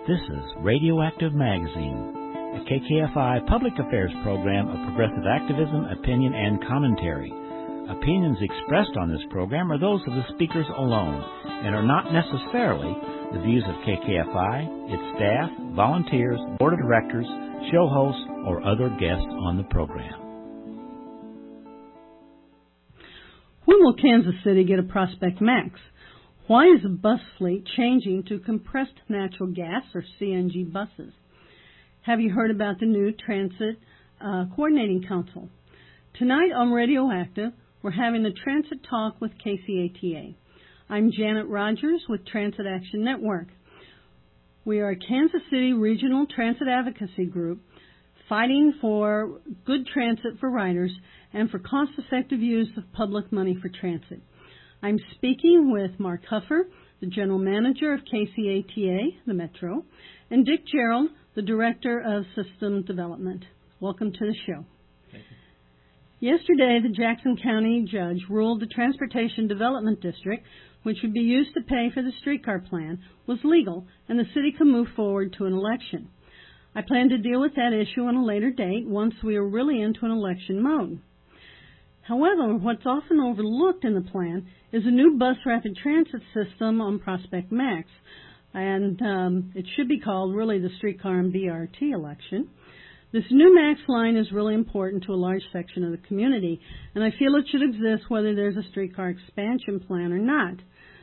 This is Radioactive Magazine, a KKFI public affairs program of progressive activism, opinion, and commentary. Opinions expressed on this program are those of the speakers alone and are not necessarily the views of KKFI, its staff, volunteers, board of directors, show hosts, or other guests on the program. When will Kansas City get a Prospect Max? Why is the bus fleet changing to compressed natural gas or CNG buses? Have you heard about the new Transit Coordinating Council? Tonight on Radioactive, we're having a transit talk with KCATA. I'm Janet Rogers with Transit Action Network. We are a Kansas City regional transit advocacy group fighting for good transit for riders and for cost-effective use of public money for transit. I'm speaking with Mark Huffer, the General Manager of KCATA, the Metro, and Dick Gerald, the Director of System Development. Welcome to the show. Thank you. Yesterday, the Jackson County judge ruled the Transportation Development District, which would be used to pay for the streetcar plan, was legal, and the city could move forward to an election. I plan to deal with that issue on a later date once we are really into an election mode. However, what's often overlooked in the plan is a new bus rapid transit system on Prospect Max, and it should be called really the streetcar and BRT election. This new Max line is really important to a large section of the community, and I feel it should exist whether there's a streetcar expansion plan or not.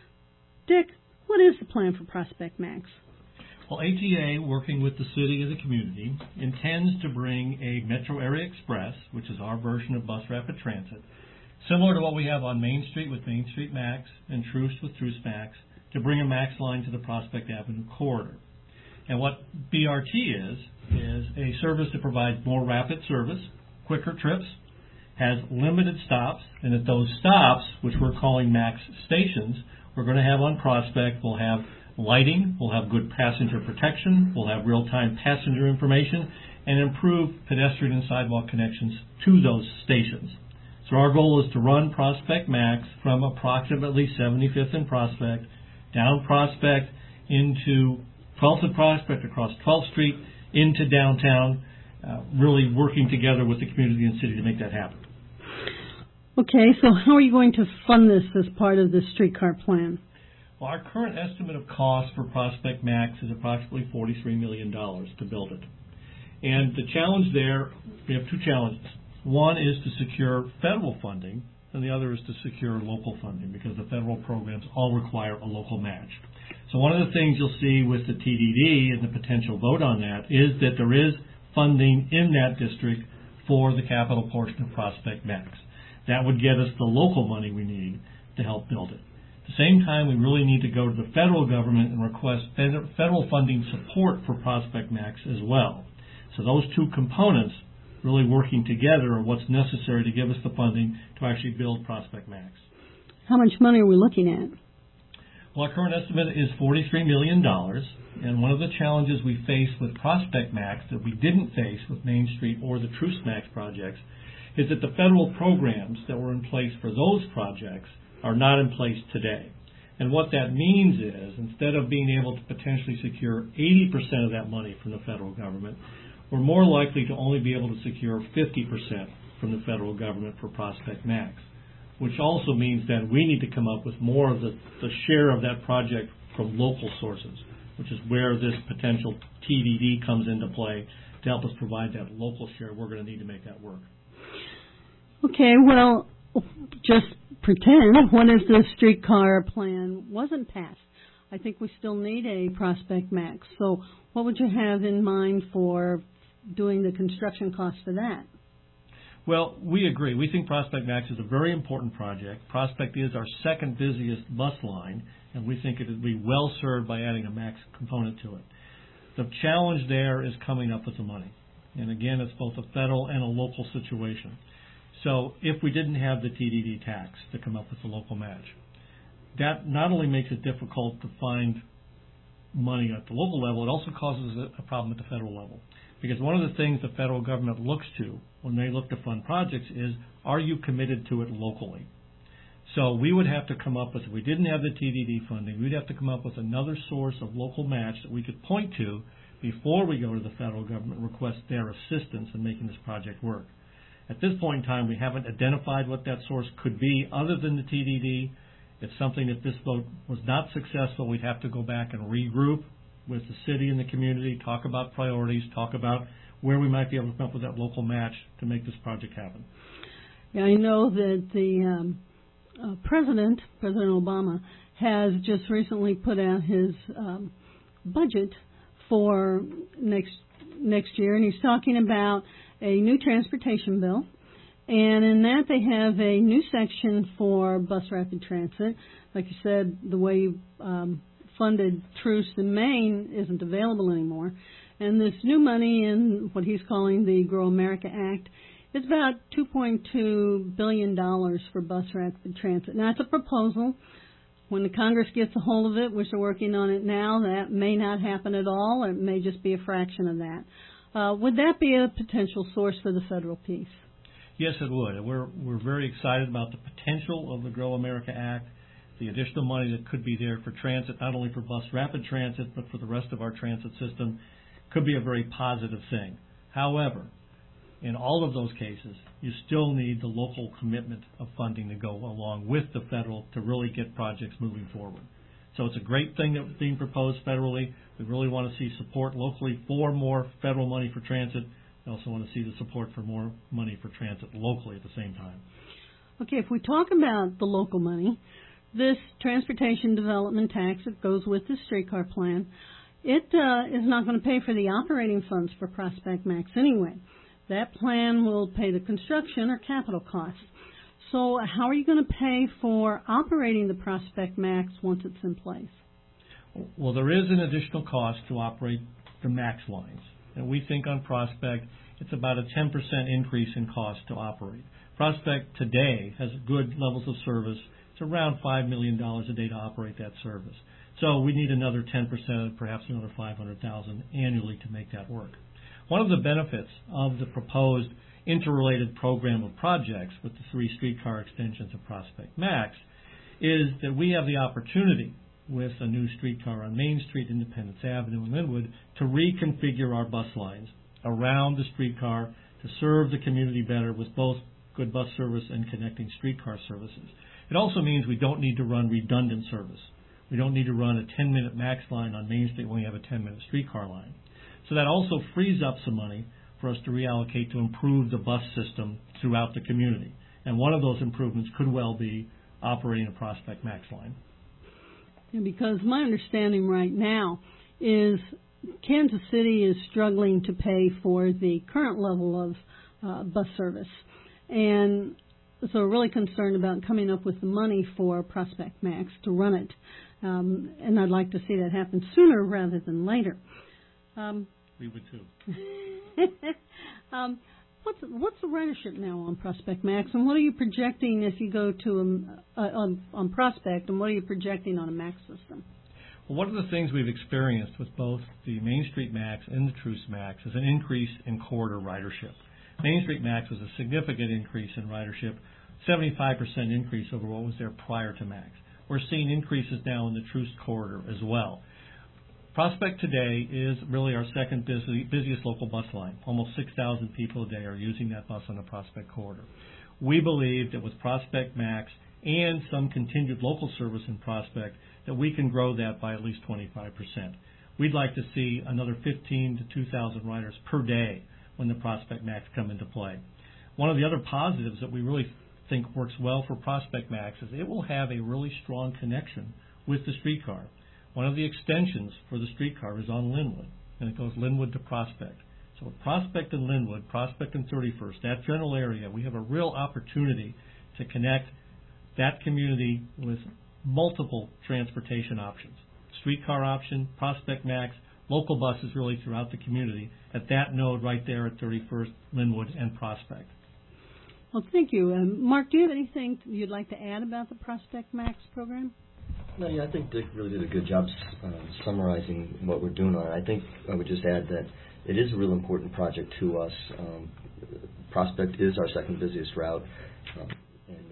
Dick, what is the plan for Prospect Max? Well, ATA, working with the city and the community, intends to bring a Metro Area Express, which is our version of bus rapid transit, similar to what we have on Main Street with Main Street Max and Troost with Troost Max, to bring a Max line to the Prospect Avenue corridor. And what BRT is a service that provides more rapid service, quicker trips, has limited stops, and at those stops, which we're calling Max stations, we're going to have on Prospect, we'll have lighting, we'll have good passenger protection, we'll have real-time passenger information, and improve pedestrian and sidewalk connections to those stations. So our goal is to run Prospect Max from approximately 75th and Prospect, down Prospect into 12th and Prospect, across 12th Street, into downtown, really working together with the community and city to make that happen. Okay, so how are you going to fund this as part of the streetcar plan? Well, our current estimate of cost for Prospect Max is approximately $43 million to build it. And the challenge there, we have two challenges. One is to secure federal funding, and the other is to secure local funding, because the federal programs all require a local match. So one of the things you'll see with the TDD and the potential vote on that is that there is funding in that district for the capital portion of Prospect Max. That would get us the local money we need to help build it. At the same time, we really need to go to the federal government and request federal funding support for Prospect Max as well. So those two components really working together are what's necessary to give us the funding to actually build Prospect Max. How much money are we looking at? Well, our current estimate is $43 million, and one of the challenges we face with Prospect Max that we didn't face with Main Street or the Troost Max projects is that the federal programs that were in place for those projects are not in place today. And what that means is, instead of being able to potentially secure 80% of that money from the federal government, we're more likely to only be able to secure 50% from the federal government for Prospect Max, which also means that we need to come up with more of the share of that project from local sources, which is where this potential TDD comes into play to help us provide that local share. We're going to need to make that work. Okay, well, just pretend what if the streetcar plan wasn't passed? I think we still need a Prospect Max. So what would you have in mind for doing the construction costs for that? Well, we agree. We think Prospect Max is a very important project. Prospect is our second busiest bus line, and we think it would be well served by adding a Max component to it. The challenge there is coming up with the money. And again, it's both a federal and a local situation. So if we didn't have the TDD tax to come up with the local match, that not only makes it difficult to find money at the local level, it also causes a problem at the federal level. Because one of the things the federal government looks to when they look to fund projects is, are you committed to it locally? So we would have to come up with, if we didn't have the TDD funding, we'd have to come up with another source of local match that we could point to before we go to the federal government and request their assistance in making this project work. At this point in time, we haven't identified what that source could be other than the TDD. It's something, if this vote was not successful, we'd have to go back and regroup with the city and the community, talk about priorities, talk about where we might be able to come up with that local match to make this project happen. Yeah, I know that the President Obama, has just recently put out his budget for next year, and he's talking about a new transportation bill. And in that, they have a new section for bus rapid transit. Like you said, the way you funded Truce in Maine isn't available anymore. And this new money in what he's calling the Grow America Act is about $2.2 billion for bus rapid transit. Now, it's a proposal. When the Congress gets a hold of it, which they're working on it now, that may not happen at all, or it may just be a fraction of that. Would that be a potential source for the federal piece? Yes, it would. We're very excited about the potential of the Grow America Act, the additional money that could be there for transit, not only for bus rapid transit, but for the rest of our transit system, could be a very positive thing. However, in all of those cases, you still need the local commitment of funding to go along with the federal to really get projects moving forward. So it's a great thing that's being proposed federally. We really want to see support locally for more federal money for transit. We also want to see the support for more money for transit locally at the same time. Okay, if we talk about the local money, this transportation development tax that goes with the streetcar plan, it is not going to pay for the operating funds for Prospect Max anyway. That plan will pay the construction or capital costs. So how are you going to pay for operating the Prospect Max once it's in place? Well, there is an additional cost to operate the Max lines. And we think on Prospect, it's about a 10% increase in cost to operate. Prospect today has good levels of service. It's around $5 million a day to operate that service. So we need another 10%, perhaps another $500,000 annually to make that work. One of the benefits of the proposed interrelated program of projects with the 3 streetcar extensions of Prospect Max is that we have the opportunity with a new streetcar on Main Street, Independence Avenue, and Linwood to reconfigure our bus lines around the streetcar to serve the community better with both good bus service and connecting streetcar services. It also means we don't need to run redundant service. We don't need to run a 10-minute Max line on Main Street when we have a 10-minute streetcar line. So that also frees up some money for us to reallocate to improve the bus system throughout the community. And one of those improvements could well be operating a Prospect Max line. Yeah, because my understanding right now is Kansas City is struggling to pay for the current level of bus service. And so we're really concerned about coming up with the money for Prospect Max to run it. And I'd like to see that happen sooner rather than later. We would too. What's the ridership now on Prospect Max, and what are you projecting if you go to on Prospect, and what are you projecting on a Max system? Well, one of the things we've experienced with both the Main Street Max and the Truce Max is an increase in corridor ridership. Main Street Max was a significant increase in ridership, 75% increase over what was there prior to Max. We're seeing increases now in the Truce corridor as well. Prospect today is really our second busiest local bus line. Almost 6,000 people a day are using that bus on the Prospect corridor. We believe that with Prospect Max and some continued local service in Prospect that we can grow that by at least 25%. We'd like to see another 15 to 2,000 riders per day when the Prospect Max come into play. One of the other positives that we really think works well for Prospect Max is it will have a really strong connection with the streetcar. One of the extensions for the streetcar is on Linwood, and it goes Linwood to Prospect. So with Prospect and Linwood, Prospect and 31st, that general area, we have a real opportunity to connect that community with multiple transportation options. Streetcar option, Prospect Max, local buses really throughout the community at that node right there at 31st, Linwood, and Prospect. Well, thank you. Mark, do you have anything you'd like to add about the Prospect Max program? No, yeah, I think Dick really did a good job summarizing what we're doing on it. I think I would just add that it is a real important project to us. Prospect is our second busiest route, and we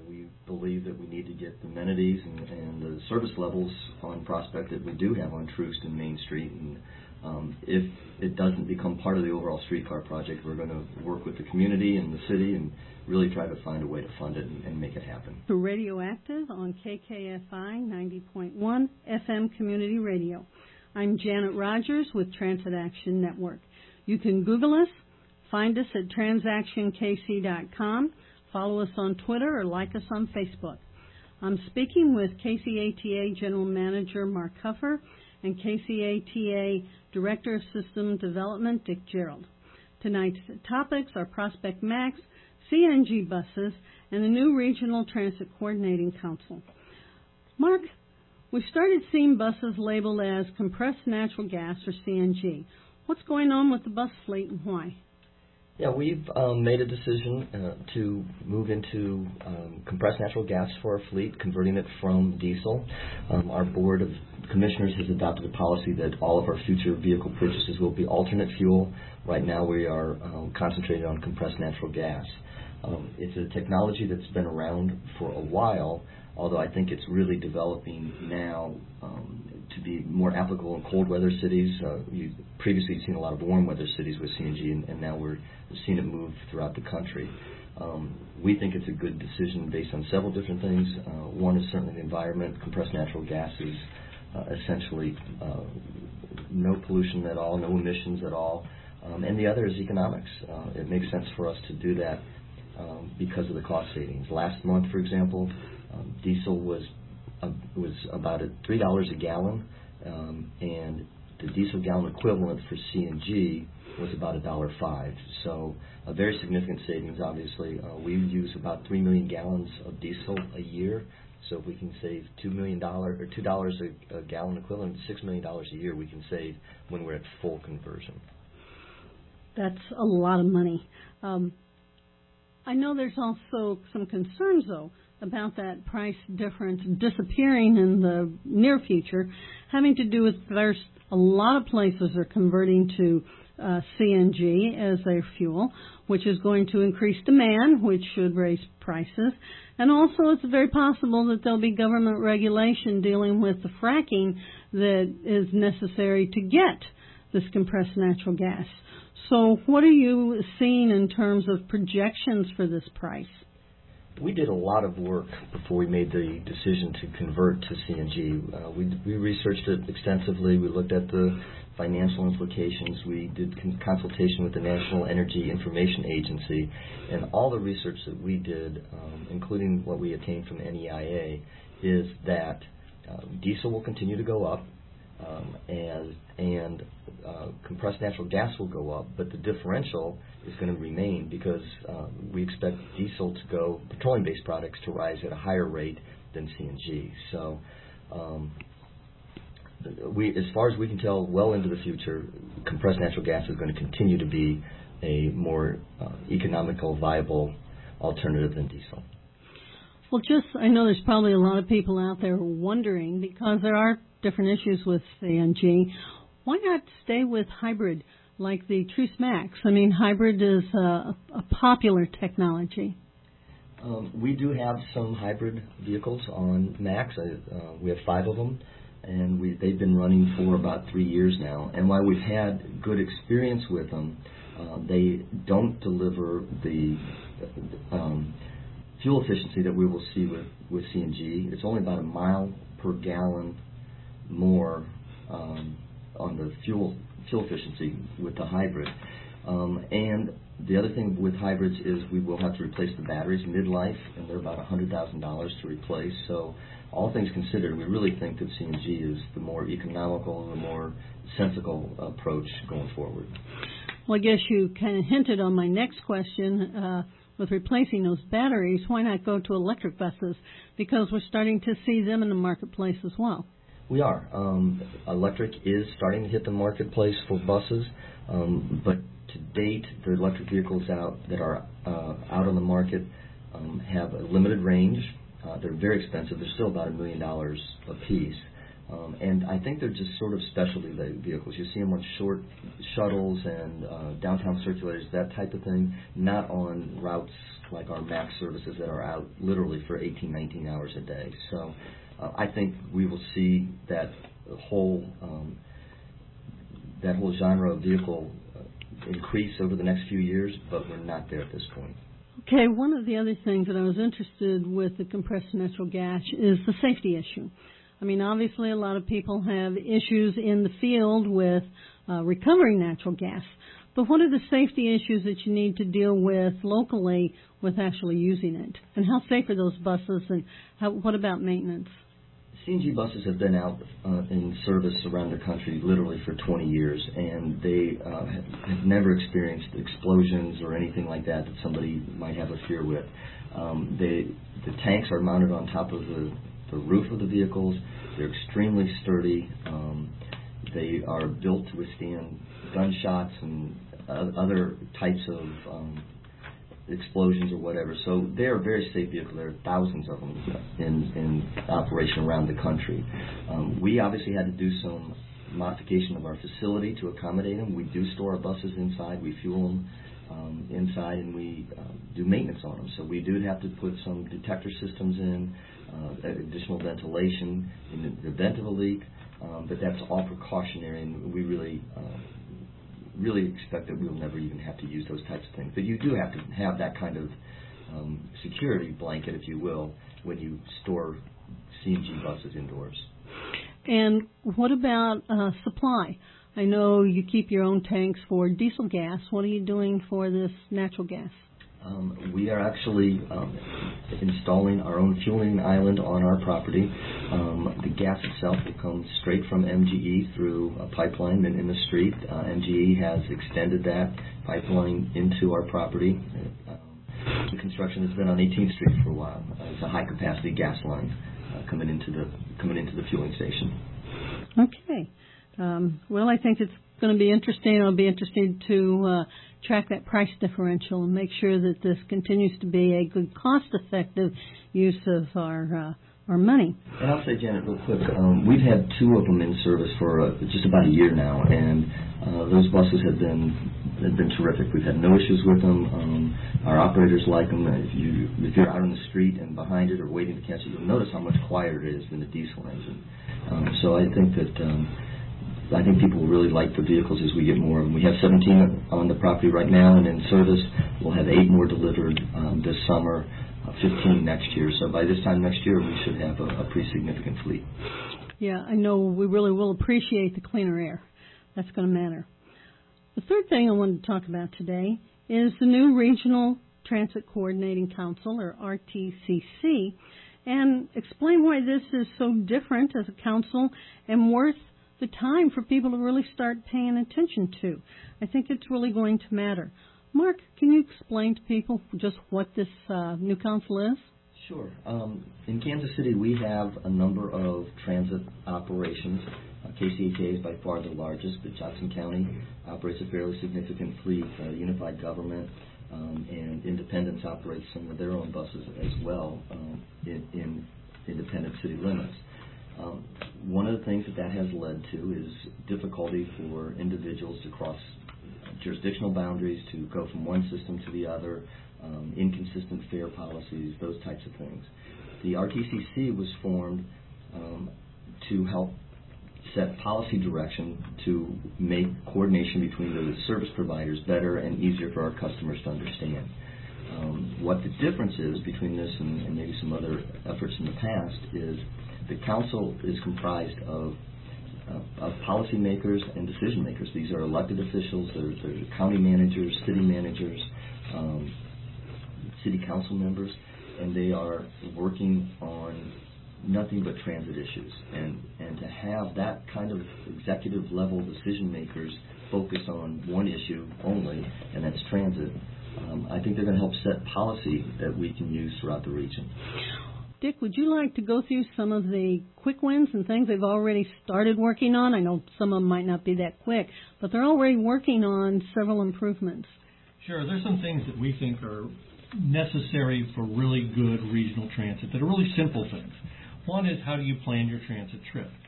believe that we need to get the amenities and the service levels on Prospect that we do have on Troost and Main Street. And if it doesn't become part of the overall streetcar project, we're going to work with the community and the city and really try to find a way to fund it and make it happen. For Radioactive on KKFI 90.1 FM Community Radio. I'm Janet Rogers with Transit Action Network. You can Google us, find us at transactionkc.com, follow us on Twitter, or like us on Facebook. I'm speaking with KCATA General Manager Mark Huffer and KCATA Director of System Development Dick Gerald. Tonight's topics are Prospect Max, CNG buses, and the new Regional Transit Coordinating Council. Mark, we've started seeing buses labeled as compressed natural gas or CNG. What's going on with the bus fleet and why? Yeah, we've made a decision to move into compressed natural gas for our fleet, converting it from diesel. Our Board of Commissioners has adopted a policy that all of our future vehicle purchases will be alternate fuel. Right now we are concentrated on compressed natural gas. It's a technology that's been around for a while, although I think it's really developing now to be more applicable in cold weather cities. You've previously seen a lot of warm weather cities with CNG, and now we're seeing it move throughout the country. We think it's a good decision based on several different things. One is certainly the environment. Compressed natural gas is essentially no pollution at all, no emissions at all. And the other is economics. It makes sense for us to do that because of the cost savings. Last month, for example, diesel was about $3 a gallon, and the diesel gallon equivalent for CNG was about $1.05. So a very significant savings, obviously. We use about 3 million gallons of diesel a year. So if we can save $2 million or $2 a gallon equivalent, $6 million a year we can save when we're at full conversion. That's a lot of money. I know there's also some concerns, though, about that price difference disappearing in the near future, having to do with first, a lot of places are converting to CNG as their fuel, which is going to increase demand, which should raise prices. And also it's very possible that there'll be government regulation dealing with the fracking that is necessary to get this compressed natural gas. So what are you seeing in terms of projections for this price? We did a lot of work before we made the decision to convert to CNG. We researched it extensively. We looked at the financial implications. We did consultation with the National Energy Information Agency. And all the research that we did, including what we obtained from NEIA, is that diesel will continue to go up, and compressed natural gas will go up, but the differential is going to remain because we expect diesel to go, petroleum-based products to rise at a higher rate than CNG. So as far as we can tell, well into the future, compressed natural gas is going to continue to be a more economical, viable alternative than diesel. Well, I know there's probably a lot of people out there wondering, because there are different issues with CNG, why not stay with hybrid like the Troost Max? I mean, hybrid is a popular technology. We do have some hybrid vehicles on Max. We have 5 of them, and they've been running for about 3 years now. And while we've had good experience with them, they don't deliver the fuel efficiency that we will see with CNG. It's only about a mile per gallon more on the fuel efficiency with the hybrid. And the other thing with hybrids is we will have to replace the batteries mid-life, and they're about $100,000 to replace. So all things considered, we really think that CNG is the more economical, the more sensible approach going forward. Well, I guess you kind of hinted on my next question. With replacing those batteries, why not go to electric buses? Because we're starting to see them in the marketplace as well. We are. Electric is starting to hit the marketplace for buses, but to date, the electric vehicles that are out on the market have a limited range. They're very expensive. They're still about $1 million a piece. And I think they're just sort of specialty vehicles. You see them on short shuttles and downtown circulators, that type of thing, not on routes like our MAX services that are out literally for 18, 19 hours a day. So I think we will see that whole genre of vehicle increase over the next few years, but we're not there at this point. Okay, one of the other things that I was interested with the compressed natural gas is the safety issue. I mean, obviously a lot of people have issues in the field with recovering natural gas, but what are the safety issues that you need to deal with locally with actually using it? And how safe are those buses, and what about maintenance? CNG buses have been out in service around the country literally for 20 years, and they have never experienced explosions or anything like that somebody might have a fear with. The tanks are mounted on top of the roof of the vehicles. They're extremely sturdy. They are built to withstand gunshots and other types of explosions or whatever. So they're a very safe vehicle. There are thousands of them in operation around the country. We obviously had to do some modification of our facility to accommodate them. We do store our buses inside. We fuel them inside, and we do maintenance on them. So we do have to put some detector systems in, additional ventilation in the event of a leak, but that's all precautionary, and we really expect that we'll never even have to use those types of things. But you do have to have that kind of security blanket, if you will, when you store CNG buses indoors. And what about supply? I know you keep your own tanks for diesel gas. What are you doing for this natural gas? We are actually installing our own fueling island on our property. The gas itself will come straight from MGE through a pipeline in the street. MGE has extended that pipeline into our property. The construction has been on 18th Street for a while. It's a high-capacity gas line coming into the fueling station. Okay. Well, I think it's going to be interesting. It'll be interesting to track that price differential and make sure that this continues to be a good cost-effective use of our money. And I'll say, Janet, real quick, we've had two of them in service for just about a year now, and those buses have been terrific. We've had no issues with them. Our operators like them. If you're out on the street and behind it or waiting to catch it, you'll notice how much quieter it is than the diesel engine. So I think people will really like the vehicles as we get more of them. We have 17 on the property right now and in service. We'll have 8 more delivered this summer, 15 next year. So by this time next year, we should have a pretty significant fleet. Yeah, I know we really will appreciate the cleaner air. That's going to matter. The third thing I wanted to talk about today is the new Regional Transit Coordinating Council, or RTCC, and explain why this is so different as a council and worth the time for people to really start paying attention to. I think it's really going to matter. Mark, can you explain to people just what this new council is? Sure. In Kansas City, we have a number of transit operations. KCHA is by far the largest, but Johnson County operates a fairly significant fleet. Unified Government and Independence operates some of their own buses as well in independent city limits. One of the things that has led to is difficulty for individuals to cross jurisdictional boundaries, to go from one system to the other, inconsistent fare policies, those types of things. The RTCC was formed to help set policy direction to make coordination between the service providers better and easier for our customers to understand. What the difference is between this and maybe some other efforts in the past is the council is comprised of policymakers and decision makers. These are elected officials, they're county managers, city managers, city council members, and they are working on nothing but transit issues. And to have that kind of executive level decision makers focus on one issue only, and that's transit, I think they're going to help set policy that we can use throughout the region. Dick, would you like to go through some of the quick wins and things they've already started working on? I know some of them might not be that quick, but they're already working on several improvements. Sure. There's some things that we think are necessary for really good regional transit that are really simple things. One is, how do you plan your transit trip?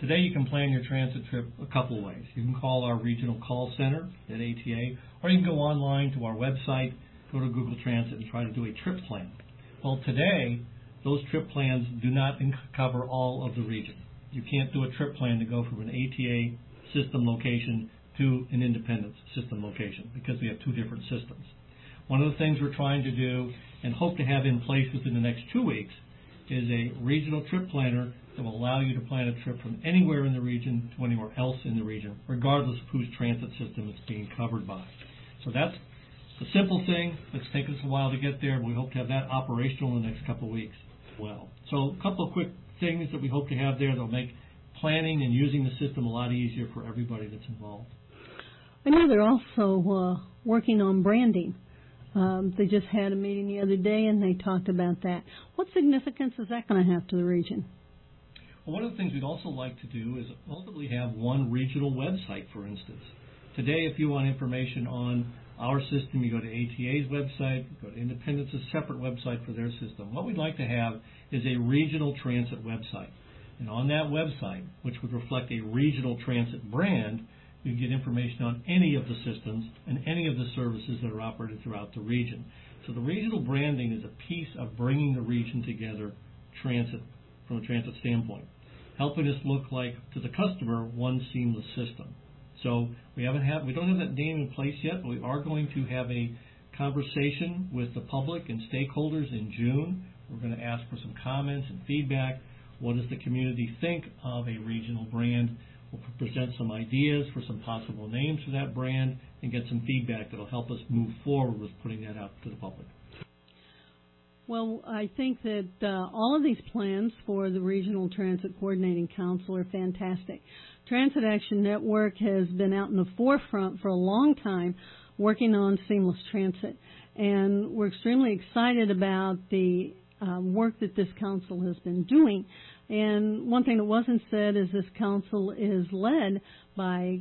Today you can plan your transit trip a couple of ways. You can call our regional call center at ATA, or you can go online to our website, go to Google Transit, and try to do a trip plan. Well, today, those trip plans do not cover all of the region. You can't do a trip plan to go from an ATA system location to an independent system location because we have two different systems. One of the things we're trying to do and hope to have in place within the next 2 weeks is a regional trip planner that will allow you to plan a trip from anywhere in the region to anywhere else in the region, regardless of whose transit system it's being covered by. So that's a simple thing. It's taken us a while to get there, but we hope to have that operational in the next couple of weeks as well. So a couple of quick things that we hope to have there that will make planning and using the system a lot easier for everybody that's involved. I know they're also working on branding. They just had a meeting the other day, and they talked about that. What significance is that going to have to the region? Well, one of the things we'd also like to do is ultimately have one regional website, for instance. Today, if you want information on our system, you go to ATA's website, you go to Independence's separate website for their system. What we'd like to have is a regional transit website. And on that website, which would reflect a regional transit brand, you get information on any of the systems and any of the services that are operated throughout the region. So the regional branding is a piece of bringing the region together transit from a transit standpoint, helping us look like, to the customer, one seamless system. So we don't have that name in place yet, but we are going to have a conversation with the public and stakeholders in June. We're going to ask for some comments and feedback. What does the community think of a regional brand? We'll present some ideas for some possible names for that brand and get some feedback that will help us move forward with putting that out to the public. Well, I think that all of these plans for the Regional Transit Coordinating Council are fantastic. Transit Action Network has been out in the forefront for a long time working on seamless transit, and we're extremely excited about the work that this council has been doing. And one thing that wasn't said is this council is led by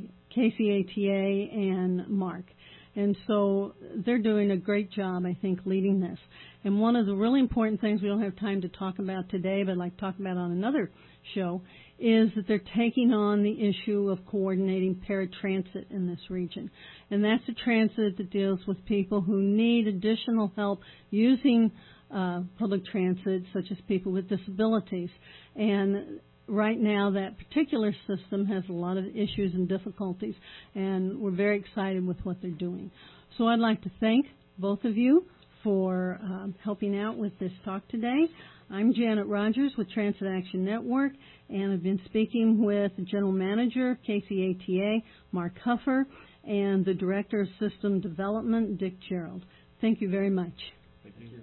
KCATA and Mark. And so they're doing a great job, I think, leading this. And one of the really important things we don't have time to talk about today, but I'd like to talk about on another show, is that they're taking on the issue of coordinating paratransit in this region. And that's a transit that deals with people who need additional help using public transit, such as people with disabilities. And right now, that particular system has a lot of issues and difficulties, and we're very excited with what they're doing. So I'd like to thank both of you for helping out with this talk today. I'm Janet Rogers with Transit Action Network, and I've been speaking with the General Manager of KCATA, Mark Huffer, and the Director of System Development, Dick Gerald. Thank you very much. Thank you.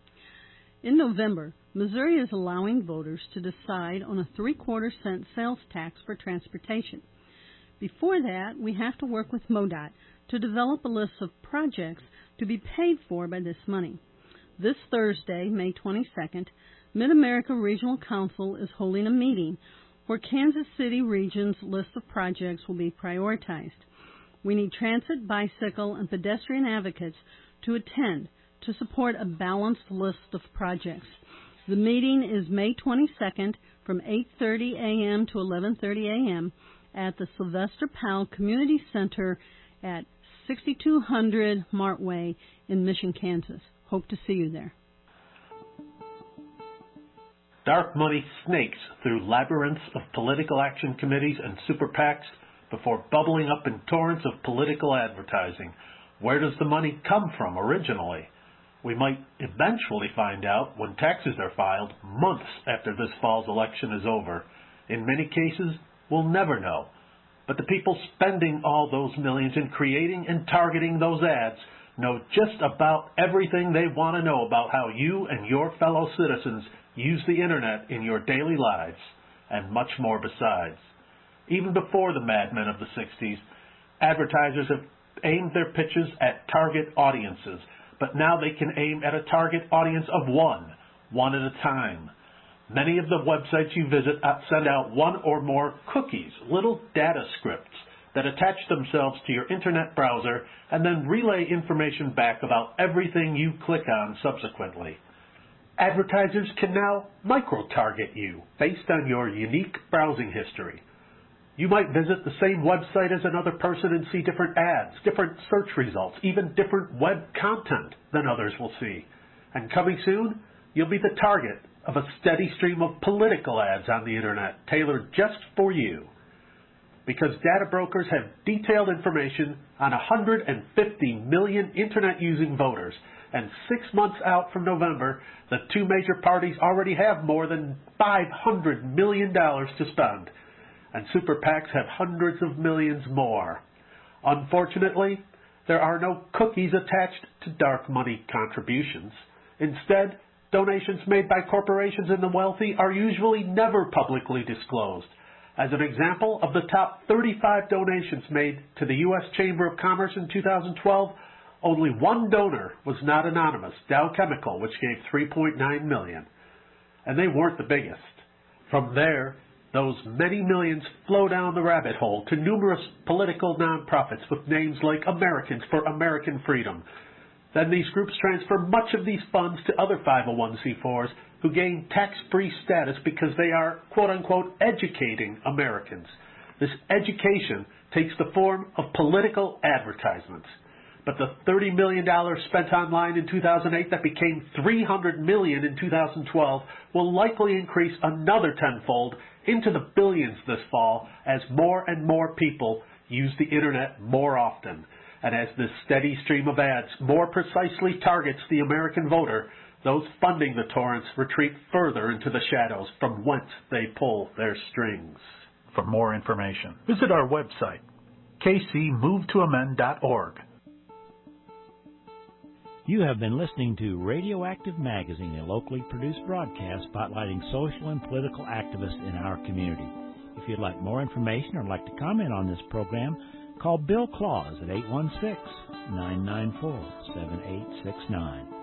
In November, Missouri is allowing voters to decide on a 3/4 cent sales tax for transportation. Before that, we have to work with MoDOT to develop a list of projects to be paid for by this money. This Thursday, May 22nd, Mid-America Regional Council is holding a meeting where Kansas City Region's list of projects will be prioritized. We need transit, bicycle, and pedestrian advocates to attend to support a balanced list of projects. The meeting is May 22nd from 8:30 a.m. to 11:30 a.m. at the Sylvester Powell Community Center at 6200 Martway in Mission, Kansas. Hope to see you there. Dark money snakes through labyrinths of political action committees and super PACs before bubbling up in torrents of political advertising. Where does the money come from originally? We might eventually find out when taxes are filed months after this fall's election is over. In many cases, we'll never know. But the people spending all those millions in creating and targeting those ads know just about everything they want to know about how you and your fellow citizens use the internet in your daily lives, and much more besides. Even before the madmen of the 60s, advertisers have aimed their pitches at target audiences, but now they can aim at a target audience of one at a time. Many of the websites you visit send out one or more cookies, little data scripts that attach themselves to your internet browser and then relay information back about everything you click on subsequently. Advertisers can now micro-target you based on your unique browsing history, You might visit the same website as another person and see different ads, different search results, even different web content than others will see. And coming soon, you'll be the target of a steady stream of political ads on the internet tailored just for you. Because data brokers have detailed information on 150 million internet-using voters, and 6 months out from November, the two major parties already have more than $500 million to spend, and super PACs have hundreds of millions more. Unfortunately, there are no cookies attached to dark money contributions. Instead, donations made by corporations and the wealthy are usually never publicly disclosed. As an example, of the top 35 donations made to the U.S. Chamber of Commerce in 2012, only one donor was not anonymous, Dow Chemical, which gave $3.9 million. And they weren't the biggest. From there, those many millions flow down the rabbit hole to numerous political nonprofits with names like Americans for American Freedom. Then these groups transfer much of these funds to other 501c4s who gain tax-free status because they are, quote-unquote, educating Americans. This education takes the form of political advertisements. But the $30 million spent online in 2008 that became $300 million in 2012 will likely increase another tenfold into the billions this fall as more and more people use the internet more often. And as this steady stream of ads more precisely targets the American voter, those funding the torrents retreat further into the shadows from whence they pull their strings. For more information, visit our website, kcmovetoamend.org. You have been listening to Radioactive Magazine, a locally produced broadcast spotlighting social and political activists in our community. If you'd like more information or like to comment on this program, call Bill Claus at 816-994-7869.